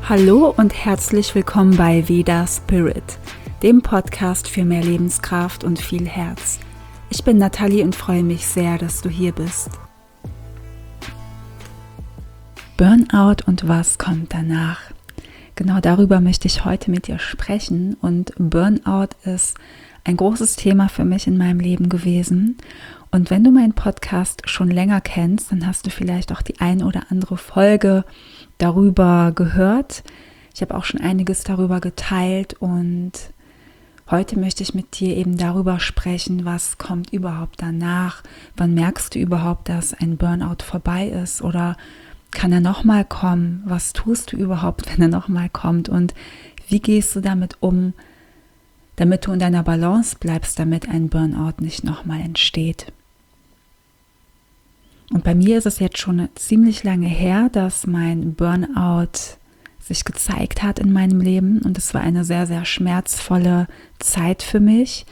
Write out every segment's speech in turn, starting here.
Hallo und herzlich willkommen bei Veda Spirit, dem Podcast für mehr Lebenskraft und viel Herz. Ich bin Nathalie und freue mich sehr, dass du hier bist. Burnout und was kommt danach? Genau darüber möchte ich heute mit dir sprechen, und Burnout ist ein großes Thema für mich in meinem Leben gewesen. Und wenn du meinen Podcast schon länger kennst, dann hast du vielleicht auch die ein oder andere Folge darüber gehört. Ich habe auch schon einiges darüber geteilt, und heute möchte ich mit dir eben darüber sprechen, was kommt überhaupt danach. Wann merkst du überhaupt, dass ein Burnout vorbei ist, oder kann er nochmal kommen? Was tust du überhaupt, wenn er nochmal kommt, und wie gehst du damit um, damit du in deiner Balance bleibst, damit ein Burnout nicht nochmal entsteht? Und bei mir ist es jetzt schon ziemlich lange her, dass mein Burnout sich gezeigt hat in meinem Leben, und es war eine sehr, sehr schmerzvolle Zeit für mich.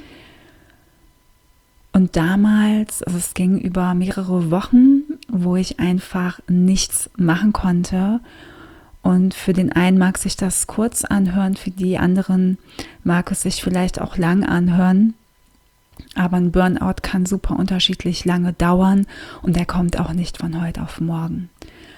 Und damals, also es ging über mehrere Wochen, wo ich einfach nichts machen konnte. Und für den einen mag sich das kurz anhören, für die anderen mag es sich vielleicht auch lang anhören. Aber ein Burnout kann super unterschiedlich lange dauern, und er kommt auch nicht von heute auf morgen.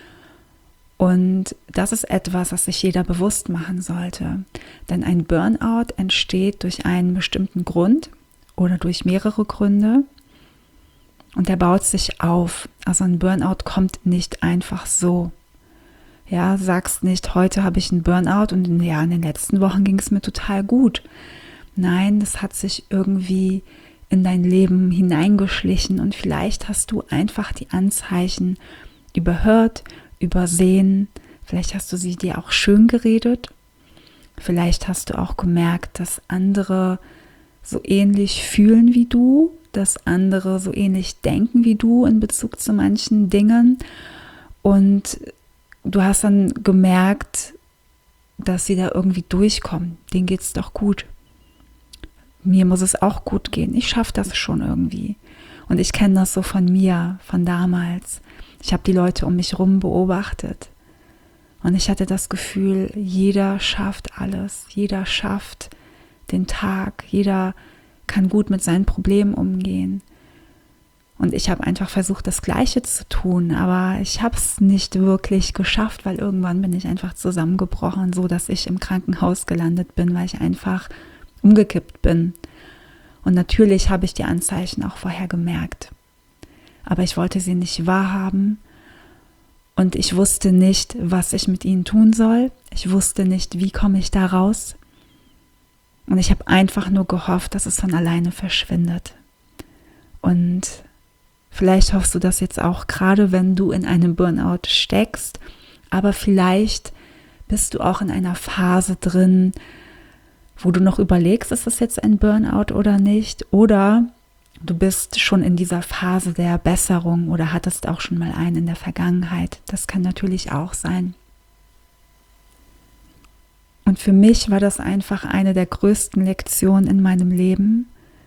Und das ist etwas, was sich jeder bewusst machen sollte. Denn ein Burnout entsteht durch einen bestimmten Grund oder durch mehrere Gründe, und der baut sich auf. Also ein Burnout kommt nicht einfach so. Ja, sagst nicht, heute habe ich einen Burnout und in den letzten Wochen ging es mir total gut. Nein, das hat sich irgendwie in dein Leben hineingeschlichen, und vielleicht hast du einfach die Anzeichen überhört, übersehen. Vielleicht hast du sie dir auch schön geredet. Vielleicht hast du auch gemerkt, dass andere so ähnlich fühlen wie du, dass andere so ähnlich denken wie du in Bezug zu manchen Dingen, und du hast dann gemerkt, dass sie da irgendwie durchkommen. Denen geht es doch gut. Mir muss es auch gut gehen. Ich schaffe das schon irgendwie. Und ich kenne das so von mir, von damals. Ich habe die Leute um mich herum beobachtet. Und ich hatte das Gefühl, jeder schafft alles. Jeder schafft den Tag. Jeder kann gut mit seinen Problemen umgehen. Und ich habe einfach versucht, das Gleiche zu tun. Aber ich habe es nicht wirklich geschafft, weil irgendwann bin ich einfach zusammengebrochen, so dass ich im Krankenhaus gelandet bin, weil ich einfach umgekippt bin. Und natürlich habe ich die Anzeichen auch vorher gemerkt. Aber ich wollte sie nicht wahrhaben, und ich wusste nicht, was ich mit ihnen tun soll. Ich wusste nicht, wie komme ich da raus. Und ich habe einfach nur gehofft, dass es von alleine verschwindet. Und vielleicht hoffst du das jetzt auch, gerade wenn du in einem Burnout steckst, aber vielleicht bist du auch in einer Phase drin, wo du noch überlegst, ist das jetzt ein Burnout oder nicht? Oder du bist schon in dieser Phase der Besserung oder hattest auch schon mal einen in der Vergangenheit. Das kann natürlich auch sein. Und für mich war das einfach eine der größten Lektionen in meinem Leben,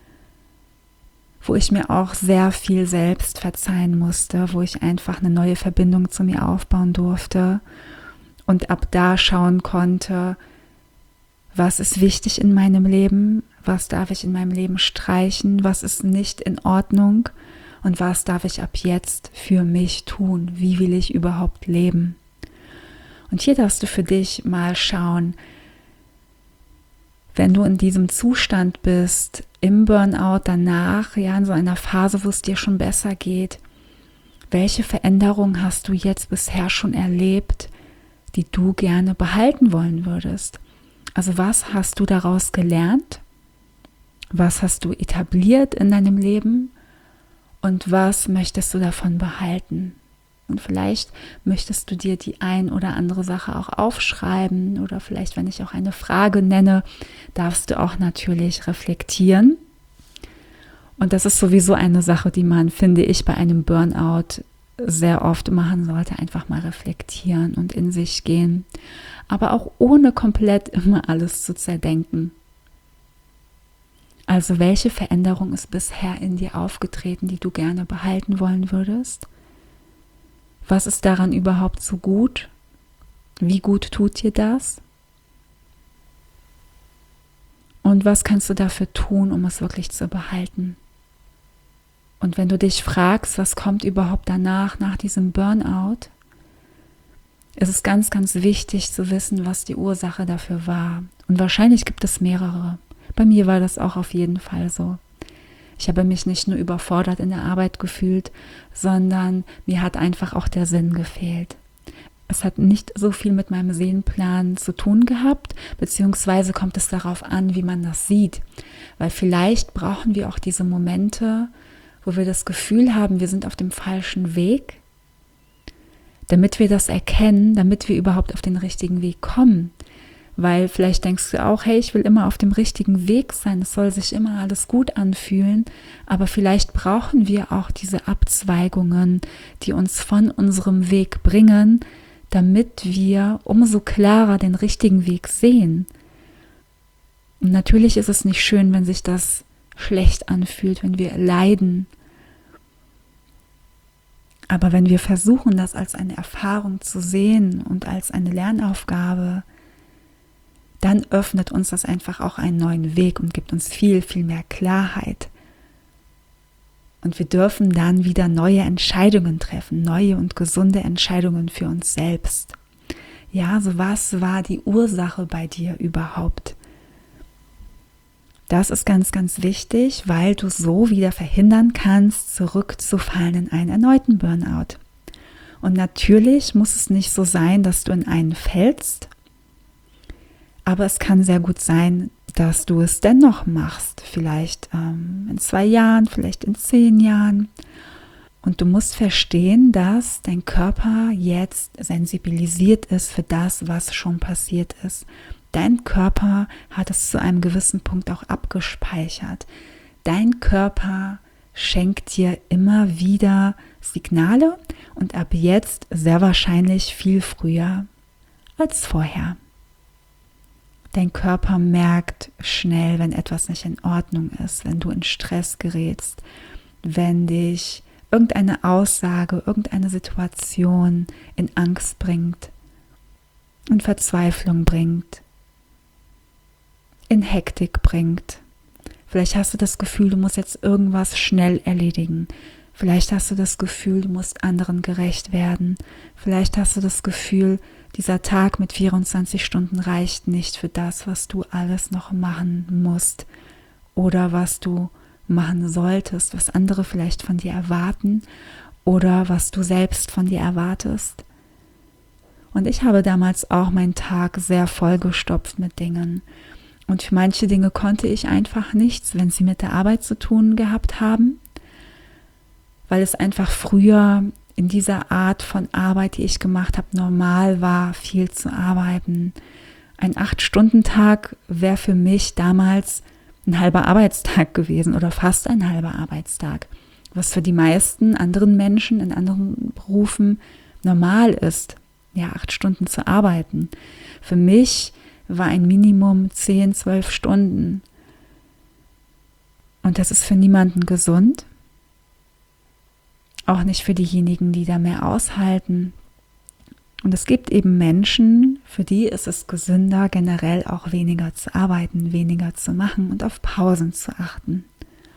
wo ich mir auch sehr viel selbst verzeihen musste, wo ich einfach eine neue Verbindung zu mir aufbauen durfte und ab da schauen konnte, was ist wichtig in meinem Leben, was darf ich in meinem Leben streichen, was ist nicht in Ordnung und was darf ich ab jetzt für mich tun, wie will ich überhaupt leben. Und hier darfst du für dich mal schauen, wenn du in diesem Zustand bist, im Burnout, danach, in so einer Phase, wo es dir schon besser geht, welche Veränderungen hast du jetzt bisher schon erlebt, die du gerne behalten wollen würdest? Also was hast du daraus gelernt? Was hast du etabliert in deinem Leben? Und was möchtest du davon behalten? Und vielleicht möchtest du dir die ein oder andere Sache auch aufschreiben, oder vielleicht, wenn ich auch eine Frage nenne, darfst du auch natürlich reflektieren. Und das ist sowieso eine Sache, die man, finde ich, bei einem Burnout sehr oft machen sollte, einfach mal reflektieren und in sich gehen, aber auch ohne komplett immer alles zu zerdenken. Also welche Veränderung ist bisher in dir aufgetreten, die du gerne behalten wollen würdest? Was ist daran überhaupt so gut? Wie gut tut dir das? Und was kannst du dafür tun, um es wirklich zu behalten? Und wenn du dich fragst, was kommt überhaupt danach, nach diesem Burnout, ist es ganz, ganz wichtig zu wissen, was die Ursache dafür war. Und wahrscheinlich gibt es mehrere. Bei mir war das auch auf jeden Fall so. Ich habe mich nicht nur überfordert in der Arbeit gefühlt, sondern mir hat einfach auch der Sinn gefehlt. Es hat nicht so viel mit meinem Seelenplan zu tun gehabt, beziehungsweise kommt es darauf an, wie man das sieht. Weil vielleicht brauchen wir auch diese Momente, wo wir das Gefühl haben, wir sind auf dem falschen Weg, damit wir das erkennen, damit wir überhaupt auf den richtigen Weg kommen. Weil vielleicht denkst du auch, hey, ich will immer auf dem richtigen Weg sein, es soll sich immer alles gut anfühlen, aber vielleicht brauchen wir auch diese Abzweigungen, die uns von unserem Weg bringen, damit wir umso klarer den richtigen Weg sehen. Und natürlich ist es nicht schön, wenn sich das schlecht anfühlt, wenn wir leiden. Aber wenn wir versuchen, das als eine Erfahrung zu sehen und als eine Lernaufgabe, dann öffnet uns das einfach auch einen neuen Weg und gibt uns viel, viel mehr Klarheit. Und wir dürfen dann wieder neue Entscheidungen treffen, neue und gesunde Entscheidungen für uns selbst. Ja, so was war die Ursache bei dir überhaupt? Das ist ganz, ganz wichtig, weil du so wieder verhindern kannst, zurückzufallen in einen erneuten Burnout. Und natürlich muss es nicht so sein, dass du in einen fällst, aber es kann sehr gut sein, dass du es dennoch machst, vielleicht in 2 Jahren, vielleicht in 10 Jahren. Und du musst verstehen, dass dein Körper jetzt sensibilisiert ist für das, was schon passiert ist. Dein Körper hat es zu einem gewissen Punkt auch abgespeichert. Dein Körper schenkt dir immer wieder Signale und ab jetzt sehr wahrscheinlich viel früher als vorher. Dein Körper merkt schnell, wenn etwas nicht in Ordnung ist, wenn du in Stress gerätst, wenn dich irgendeine Aussage, irgendeine Situation in Angst bringt, in Verzweiflung bringt, in Hektik bringt. Vielleicht hast du das Gefühl, du musst jetzt irgendwas schnell erledigen. Vielleicht hast du das Gefühl, du musst anderen gerecht werden. Vielleicht hast du das Gefühl, dieser Tag mit 24 Stunden reicht nicht für das, was du alles noch machen musst oder was du machen solltest, was andere vielleicht von dir erwarten oder was du selbst von dir erwartest. Und ich habe damals auch meinen Tag sehr vollgestopft mit Dingen. Und für manche Dinge konnte ich einfach nichts, wenn sie mit der Arbeit zu tun gehabt haben, weil es einfach früher in dieser Art von Arbeit, die ich gemacht habe, normal war, viel zu arbeiten. Ein 8-Stunden-Tag wäre für mich damals ein halber Arbeitstag gewesen oder fast ein halber Arbeitstag, was für die meisten anderen Menschen in anderen Berufen normal ist, ja, 8 Stunden zu arbeiten. Für mich war ein Minimum 10, 12 Stunden. Und das ist für niemanden gesund. Auch nicht für diejenigen, die da mehr aushalten. Und es gibt eben Menschen, für die ist es gesünder, generell auch weniger zu arbeiten, weniger zu machen und auf Pausen zu achten.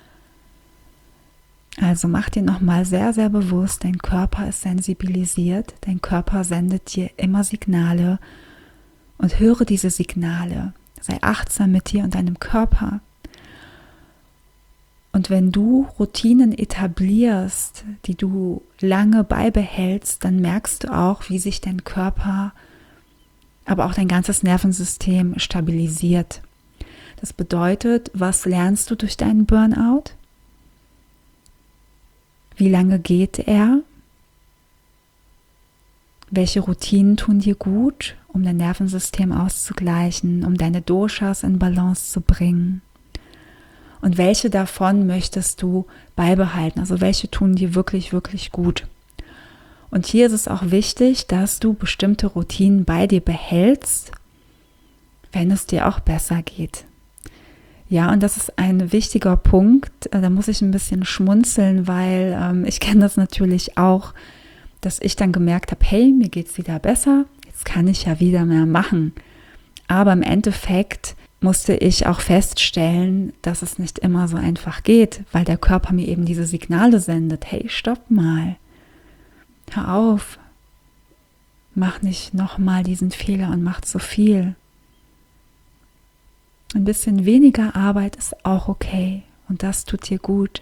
Also mach dir nochmal sehr, sehr bewusst, dein Körper ist sensibilisiert, dein Körper sendet dir immer Signale und höre diese Signale. Sei achtsam mit dir und deinem Körper. Und wenn du Routinen etablierst, die du lange beibehältst, dann merkst du auch, wie sich dein Körper, aber auch dein ganzes Nervensystem stabilisiert. Das bedeutet, was lernst du durch deinen Burnout? Wie lange geht er? Welche Routinen tun dir gut, um dein Nervensystem auszugleichen, um deine Doshas in Balance zu bringen? Und welche davon möchtest du beibehalten? Also welche tun dir wirklich, wirklich gut? Und hier ist es auch wichtig, dass du bestimmte Routinen bei dir behältst, wenn es dir auch besser geht. Ja, und das ist ein wichtiger Punkt. Da muss ich ein bisschen schmunzeln, weil ich kenne das natürlich auch, dass ich dann gemerkt habe, hey, mir geht es wieder besser. das kann ich ja wieder mehr machen. Aber im Endeffekt musste ich auch feststellen, dass es nicht immer so einfach geht, weil der Körper mir eben diese Signale sendet. Hey, stopp mal. Hör auf. Mach nicht nochmal diesen Fehler und mach zu viel. Ein bisschen weniger Arbeit ist auch okay und das tut dir gut.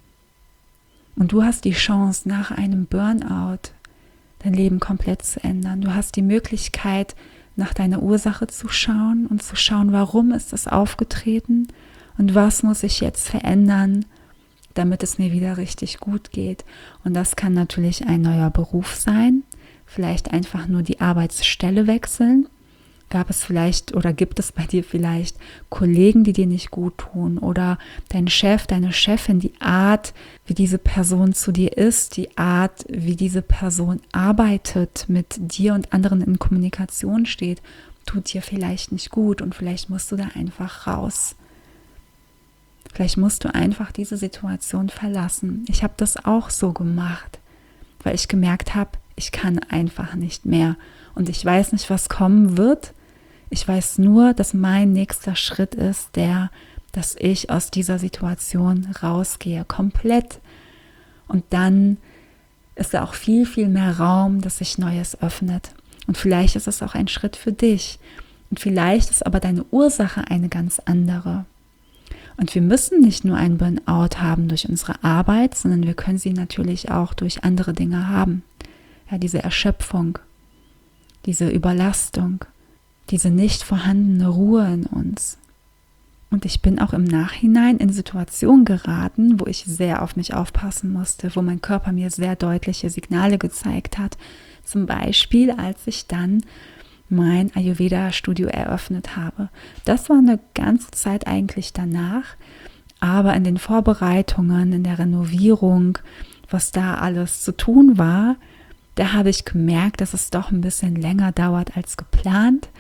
Und du hast die Chance, nach einem Burnout dein Leben komplett zu ändern. Du hast die Möglichkeit, nach deiner Ursache zu schauen und zu schauen, warum ist es aufgetreten und was muss ich jetzt verändern, damit es mir wieder richtig gut geht. Und das kann natürlich ein neuer Beruf sein, vielleicht einfach nur die Arbeitsstelle wechseln. Gab es vielleicht oder gibt es bei dir vielleicht Kollegen, die dir nicht gut tun oder dein Chef, deine Chefin, die Art, wie diese Person zu dir ist, die Art, wie diese Person arbeitet, mit dir und anderen in Kommunikation steht, tut dir vielleicht nicht gut und vielleicht musst du da einfach raus. Vielleicht musst du einfach diese Situation verlassen. Ich habe das auch so gemacht, weil ich gemerkt habe, ich kann einfach nicht mehr und ich weiß nicht, was kommen wird. Ich weiß nur, dass mein nächster Schritt ist dass ich aus dieser Situation rausgehe, komplett. Und dann ist da auch viel, viel mehr Raum, dass sich Neues öffnet. Und vielleicht ist es auch ein Schritt für dich. Und vielleicht ist aber deine Ursache eine ganz andere. Und wir müssen nicht nur einen Burnout haben durch unsere Arbeit, sondern wir können sie natürlich auch durch andere Dinge haben. Ja, diese Erschöpfung, diese Überlastung, diese nicht vorhandene Ruhe in uns. Und ich bin auch im Nachhinein in Situationen geraten, wo ich sehr auf mich aufpassen musste, wo mein Körper mir sehr deutliche Signale gezeigt hat. Zum Beispiel, als ich dann mein Ayurveda-Studio eröffnet habe. Das war eine ganze Zeit eigentlich danach, aber in den Vorbereitungen, in der Renovierung, was da alles zu tun war, da habe ich gemerkt, dass es doch ein bisschen länger dauert als geplant.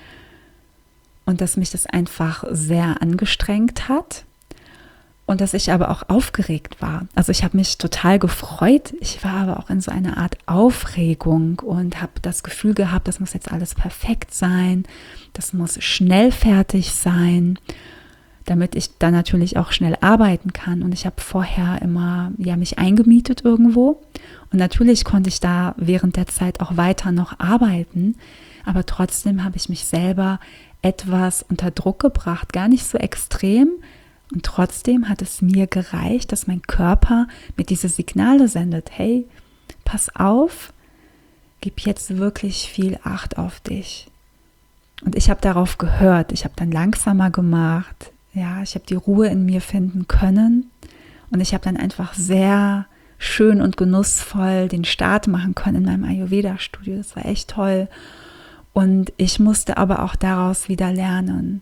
Und dass mich das einfach sehr angestrengt hat und dass ich aber auch aufgeregt war. Also ich habe mich total gefreut, ich war aber auch in so einer Art Aufregung und habe das Gefühl gehabt, das muss jetzt alles perfekt sein, das muss schnell fertig sein, damit ich dann natürlich auch schnell arbeiten kann. Und ich habe vorher immer mich eingemietet irgendwo und natürlich konnte ich da während der Zeit auch weiter noch arbeiten, aber trotzdem habe ich mich selber etwas unter Druck gebracht, gar nicht so extrem. Und trotzdem hat es mir gereicht, dass mein Körper mir diese Signale sendet. Hey, pass auf, gib jetzt wirklich viel Acht auf dich. Und ich habe darauf gehört. Ich habe dann langsamer gemacht. Ja, ich habe die Ruhe in mir finden können. Und ich habe dann einfach sehr schön und genussvoll den Start machen können in meinem Ayurveda-Studio. Das war echt toll. Und ich musste aber auch daraus wieder lernen.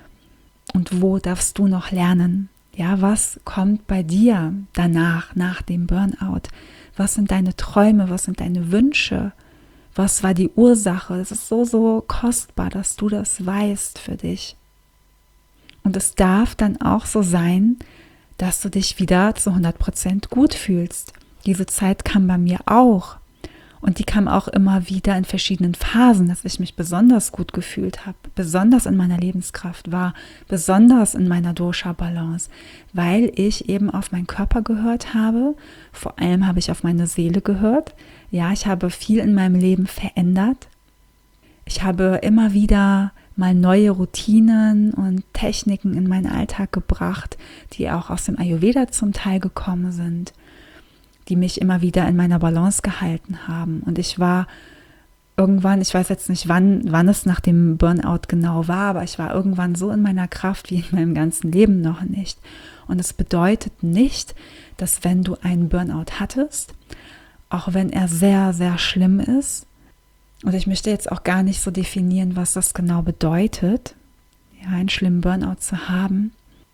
Und wo darfst du noch lernen? Ja, was kommt bei dir danach, nach dem Burnout? Was sind deine Träume? Was sind deine Wünsche? Was war die Ursache? Es ist so, so kostbar, dass du das weißt für dich. Und es darf dann auch so sein, dass du dich wieder zu 100% gut fühlst. Diese Zeit kam bei mir auch. Und die kam auch immer wieder in verschiedenen Phasen, dass ich mich besonders gut gefühlt habe, besonders in meiner Lebenskraft war, besonders in meiner Dosha-Balance, weil ich eben auf meinen Körper gehört habe. Vor allem habe ich auf meine Seele gehört. Ja, ich habe viel in meinem Leben verändert. Ich habe immer wieder mal neue Routinen und Techniken in meinen Alltag gebracht, die auch aus dem Ayurveda zum Teil gekommen sind, die mich immer wieder in meiner Balance gehalten haben. Und ich war irgendwann, ich weiß jetzt nicht, wann es nach dem Burnout genau war, aber ich war irgendwann so in meiner Kraft wie in meinem ganzen Leben noch nicht. Und es bedeutet nicht, dass wenn du einen Burnout hattest, auch wenn er sehr, sehr schlimm ist, und ich möchte jetzt auch gar nicht so definieren, was das genau bedeutet, ja, einen schlimmen Burnout zu haben,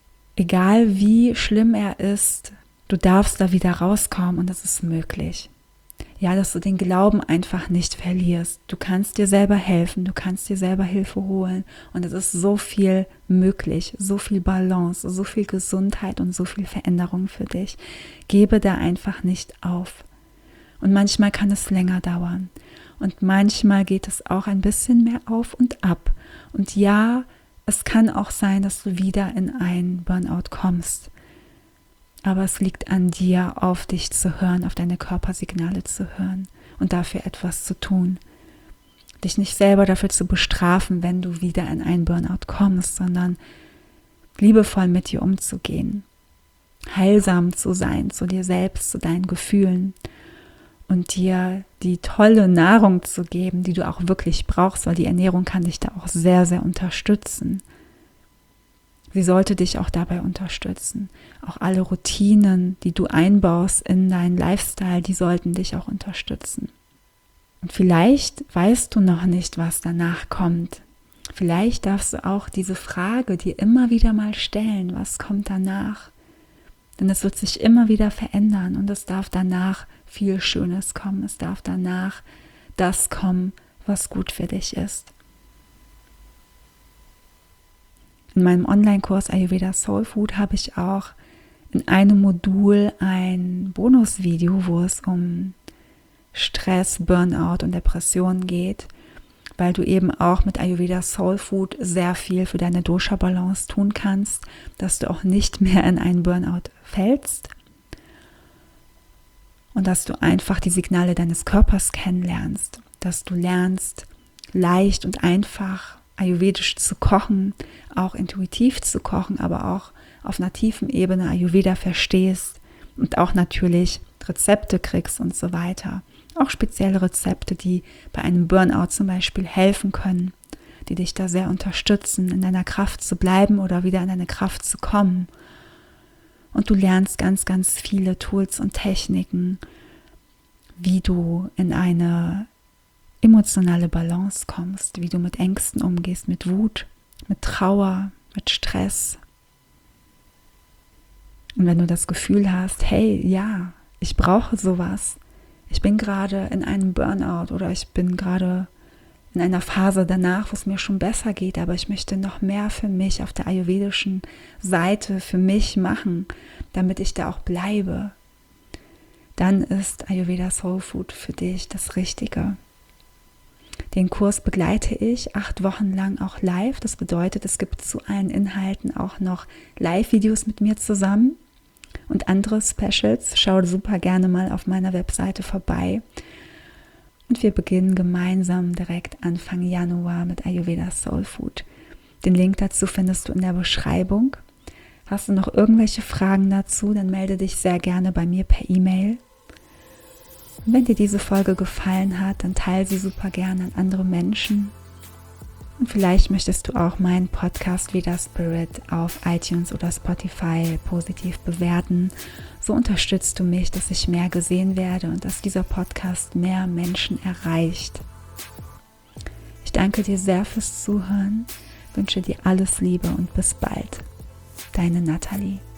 egal wie schlimm er ist, du darfst da wieder rauskommen und das ist möglich. Ja, dass du den Glauben einfach nicht verlierst. Du kannst dir selber helfen, du kannst dir selber Hilfe holen und es ist so viel möglich, so viel Balance, so viel Gesundheit und so viel Veränderung für dich. Gebe da einfach nicht auf. Und manchmal kann es länger dauern. Und manchmal geht es auch ein bisschen mehr auf und ab. Und ja, es kann auch sein, dass du wieder in einen Burnout kommst. Aber es liegt an dir, auf dich zu hören, auf deine Körpersignale zu hören und dafür etwas zu tun. Dich nicht selber dafür zu bestrafen, wenn du wieder in einen Burnout kommst, sondern liebevoll mit dir umzugehen. Heilsam zu sein, zu dir selbst, zu deinen Gefühlen und dir die tolle Nahrung zu geben, die du auch wirklich brauchst, weil die Ernährung kann dich da auch sehr, sehr unterstützen. Sie sollte dich auch dabei unterstützen. Auch alle Routinen, die du einbaust in deinen Lifestyle, die sollten dich auch unterstützen. Und vielleicht weißt du noch nicht, was danach kommt. Vielleicht darfst du auch diese Frage dir immer wieder mal stellen, was kommt danach? Denn es wird sich immer wieder verändern und es darf danach viel Schönes kommen. Es darf danach das kommen, was gut für dich ist. In meinem Online-Kurs Ayurveda Soul Food habe ich auch in einem Modul ein Bonusvideo, wo es um Stress, Burnout und Depressionen geht, weil du eben auch mit Ayurveda Soul Food sehr viel für deine Dosha-Balance tun kannst, dass du auch nicht mehr in einen Burnout fällst und dass du einfach die Signale deines Körpers kennenlernst, dass du lernst, leicht und einfach ayurvedisch zu kochen, auch intuitiv zu kochen, aber auch auf einer tiefen Ebene Ayurveda verstehst und auch natürlich Rezepte kriegst und so weiter. Auch spezielle Rezepte, die bei einem Burnout zum Beispiel helfen können, die dich da sehr unterstützen, in deiner Kraft zu bleiben oder wieder in deine Kraft zu kommen. Und du lernst ganz, ganz viele Tools und Techniken, wie du in eine emotionale Balance kommst, wie du mit Ängsten umgehst, mit Wut, mit Trauer, mit Stress. Und wenn du das Gefühl hast, hey, ja, ich brauche sowas, ich bin gerade in einem Burnout oder ich bin gerade in einer Phase danach, wo es mir schon besser geht, aber ich möchte noch mehr für mich auf der ayurvedischen Seite für mich machen, damit ich da auch bleibe, dann ist Ayurveda Soul Food für dich das Richtige. Den Kurs begleite ich 8 Wochen lang auch live. Das bedeutet, es gibt zu allen Inhalten auch noch Live-Videos mit mir zusammen und andere Specials. Schau super gerne mal auf meiner Webseite vorbei. Und wir beginnen gemeinsam direkt Anfang Januar mit Ayurveda Soul Food. Den Link dazu findest du in der Beschreibung. Hast du noch irgendwelche Fragen dazu, dann melde dich sehr gerne bei mir per E-Mail. Und wenn dir diese Folge gefallen hat, dann teile sie super gerne an andere Menschen. Und vielleicht möchtest du auch meinen Podcast Veda Spirit auf iTunes oder Spotify positiv bewerten. So unterstützt du mich, dass ich mehr gesehen werde und dass dieser Podcast mehr Menschen erreicht. Ich danke dir sehr fürs Zuhören, wünsche dir alles Liebe und bis bald. Deine Nathalie.